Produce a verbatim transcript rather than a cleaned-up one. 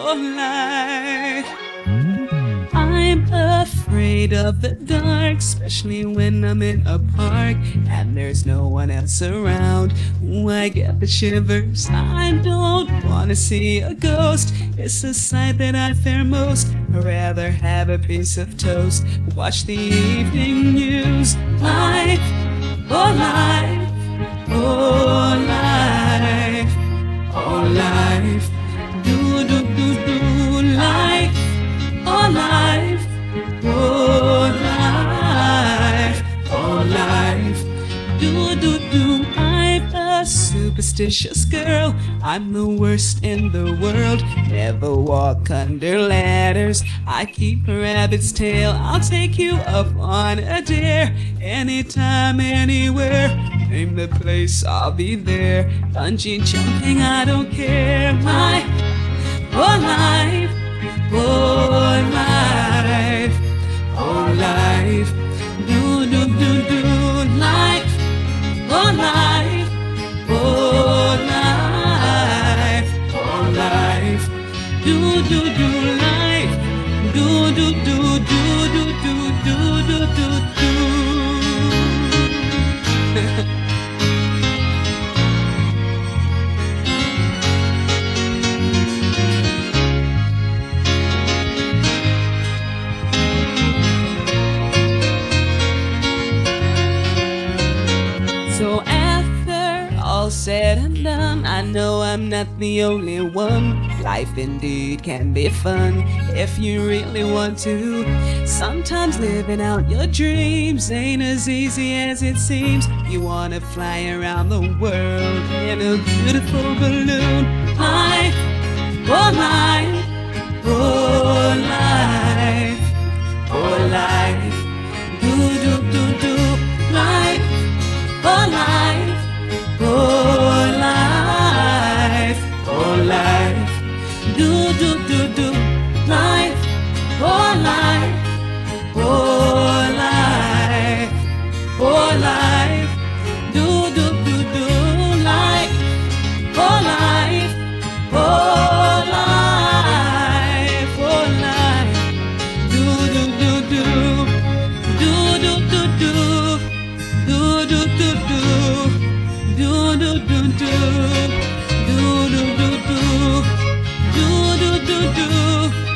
for life. I'm afraid of the dark, especially when I'm in a park and there's no one else around. Ooh, I get the shivers. I don't wanna see a ghost. It's the sight that I fear most. I'd rather have a piece of toast, watch the evening news. Life, oh life, oh life, oh life. Do do do do life, oh life, oh life, oh life. Do do do. I'm a superstitious girl. I'm the worst in the world. Never walk under ladders. I keep a rabbit's tail. I'll take you up on a dare. Anytime, anywhere. Name the place, I'll be there. Bungee jumping, I don't care. My whole life, oh life, oh life. Do do do do life, oh life, oh life, oh life. Do do do life, do do do do do do do do do do. So after all said and done, I know I'm not the only one. Life indeed can be fun if you really want to. Sometimes living out your dreams ain't as easy as it seems. You wanna fly around the world in a beautiful balloon. Life, oh life, oh life, oh life. Do do do do life, oh life, oh life, oh life. Do do do do life, oh life, oh life, oh life. Do do do do life, oh life, oh life, oh life. Do do do do, do do do do, do do do do, do do do do, do do do do, do do do do.